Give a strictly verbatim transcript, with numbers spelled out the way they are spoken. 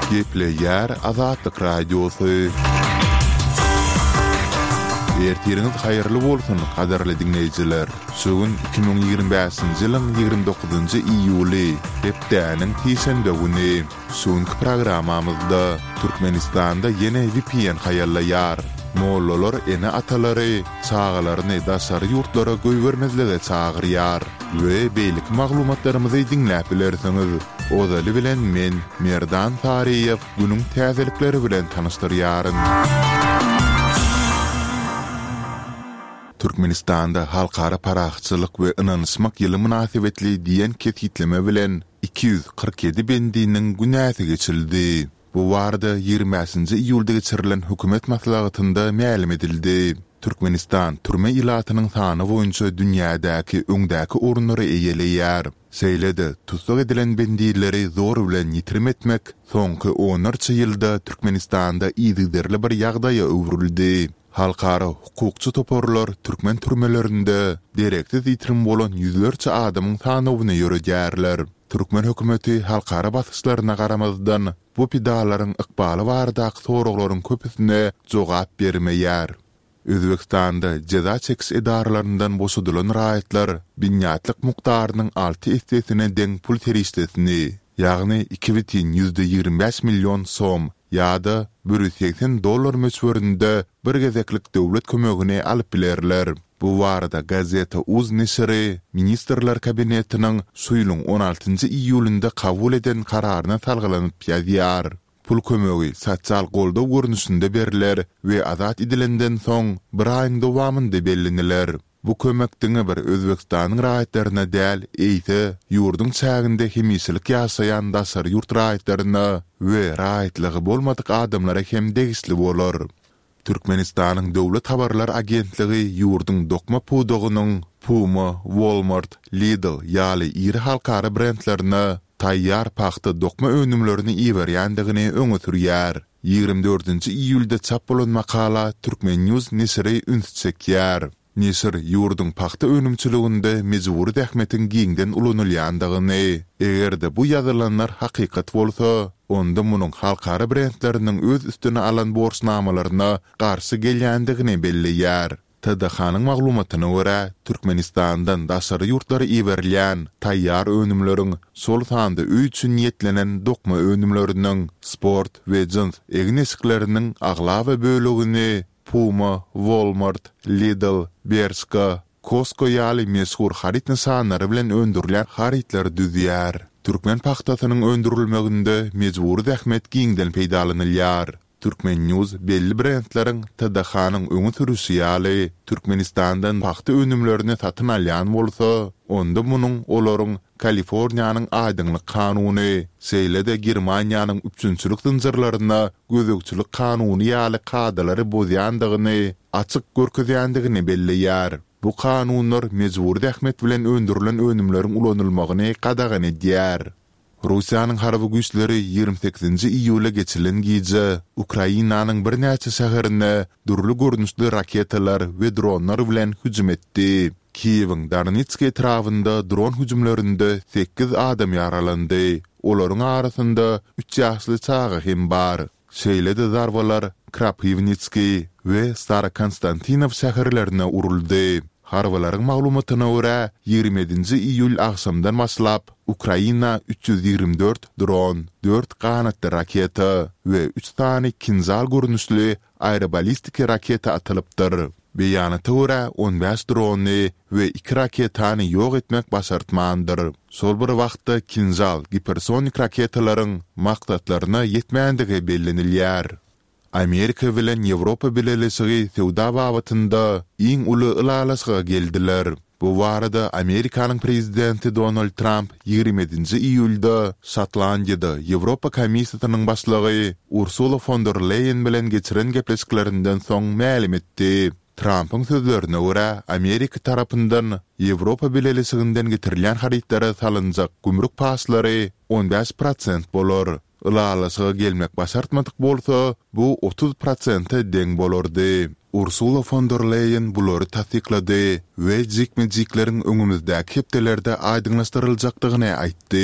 Geple yer Azatlyk radiosu. Ertiriniz hayırlı bolsun, kadarly dinleyijiler. Şugun iki bin ýygrimi beşinji ýylyň ýygrimi dokuzunjy iýuly, hepdäniň tiýşembe güni. Şugunky programamyzda Türkmenistanda ýene V P N haýallaýar. Mollalar ene atalary, çağalaryny daşary ýurtlara göýbermezlige çagyrýar we beýlik maglumatlarymyzy dinläp bilersiňiz. Ozaly bilen men Merdan Tariýew günüň täzelikleri bilen tanystyryaryn. Türkmenistanda halkara paraxçylyk we ynanysmak ýyly münasibetli diýen ketgitleme bilen iki yüz kırk yedi bendiniň günäsi geçildi. Bu warda ýygrimi beşinji iýulda geçirilen hökümet maslahatynda ma'lum edildi. Türkmenistan türme ilatynyň sany boýunça dünýädäki öňdäki orunlary eýeleýär. Seýlede tutsak edilen bendileri zor bilen ýitirim etmek soňky onlarça ýylda Türkmenistanda iýdigderli bir ýagdaýa öwrüldi. Halkara hukukçu toporlar Türkmen türmelerinde direksiz ýitirim bolan ýüzlerçe adamyň sanawyny ýörejärler. Türkmen hökümeti halkara basyşlaryna garamazdan bu pidalaryň ykbaly bardak soraklaryň köpüsine jogap bermeýär. Özbekistanda ceza çekiş edarlarından boşudulan raýatlar binýatlyk mukdarynyň alty estesine deň pul terişdesini, ýagny iki butun yüzde ýygrimi beş milyon som ýa-da bir yüz seksen dollar möçberinde bir gezeklik döwlet kömegine alyp bilerler. Bu warda gazeta Uz Neşri Ministrler Kabinetiniň suýluň on altynjy iýulynda kabul eden kararyna salgylanyp ýazýar. Pul kömegi sosial goldaw görnüşinde beriler we azat edilenden soň bir aýyň dowamynda bellenler. Bu kömekdiňe bir Özbekistanyň raýatlaryna däl, eýse ýurdun çäginde hemişlik ýaşaýan daşar ýurt raýatlaryna we raýatlygy bolmadyk adamlara hem degisli bolar. Türkmenistanyň döwlet habarlar agentligi ýurdun dokma pudogynyň Puma, Walmart, Lidl ýaly iri halkara brendlerine taýýar paxta dokma önümlerini iýerýändigini öňe sürýär. ýygrimi dördünji iýulda çap bolan makala Türkmen News Neşri ünsçekýär. Neşir ýurdun paxta önümçiliginde mejburi dähmetin giňden ulanylýandygyny, egerde bu ýazylanlar hakykat bolsa, onda munyň halkara brendleriniň öz üstüne alan borçnamalaryna garşy gelýändigini belleýär. T D H-nyň maglumatyna görä, Türkmenistandan daşary ýurtlara iýerilýän taýýar önümleriň sol sanda üý üçin niýetlenen dokma önümleriniň sport we jins egnesikleriniň aglawa bölegini Puma, Walmart, Lidl, Bershka, Costco ýaly meşhur harit nisanlary bilen öndürilen haritler düzýär. Türkmen paxtasynyň öndürilmeginde mejburi dähmet giňden peýdalanylýar. Türkmen News belli brendleriň T D H-nyň öňe sürüşi ýaly Türkmenistandan paxta önümlerini satyn alýan bolsa, onda munyň olaryň Kaliforniýanyň aýdyňlyk kanuny, seýlede Germaniýanyň üçünçülük zynjyrlaryna gözegçilik kanuny ýaly kadalary bozýandygyny, açyk görkezýändigini belleýär. Bu kanunlar mejburi dähmet bilen öndürilen önümleriň ulanylmagyny qadağan edýär. Russiýanyň harby güýçleri ýygrimi sekizinji iýula geçirilen gije Ukrainanyň bir näçe şäherine durly görnüşli raketalar we dronlar bilen hüjüm etdi. Kiýewiň Darnitski etrafynda dron hüjümlerinde sekiz adam ýaralandy. Olaryň arasynda üç ýaşly çaga hem bar. Şeýlede zarbalar Krapivnitski we Stara-Konstantinov şäherlerine uruldy. Harwalaryň maglumatyna görä, ýygrimi yedinji iýul akşamdan başlap Ukraina üç yüz ýygrimi dört dron, dört kanatly raketa we üç tane kinzal görnüşli aerobalistik raketa atylypdyr. Beýanata görä on beş drony we iki raketany ýok etmek başartmandyr. Sol bir wagtda kinzal hipersonik raketalaryň maksatlaryna ýetmändige bellenilýär. Amerika bilen Ýewropa bilelisigi sewda babatynda iň uly ılalasga geldiler. Bu warada Amerikanyň prezidenti Donald Trump ýygrimi yedinji iýulda Şotlandiýada Ýewropa Komissiýasynyň başlygy Ursula von der Leyen bilen geçiren gepleşiklerinden soň ma'lum etdi. Trump'ın sözlerine görä, Amerika tarapyndan Ýewropa bilelisiginden getirilen haritlara salynjak gümrük paslary on beş prosent bolar. Ilalasıga gelmek başartmadyk bolsa, bu otuz prosente deň bolardy. Ursula von der Leyen bulary tasdiklady we jikme-jikleriň öňümüzdäki hepdelerde aýdyňlaşdyryljakdygyny aýtdy.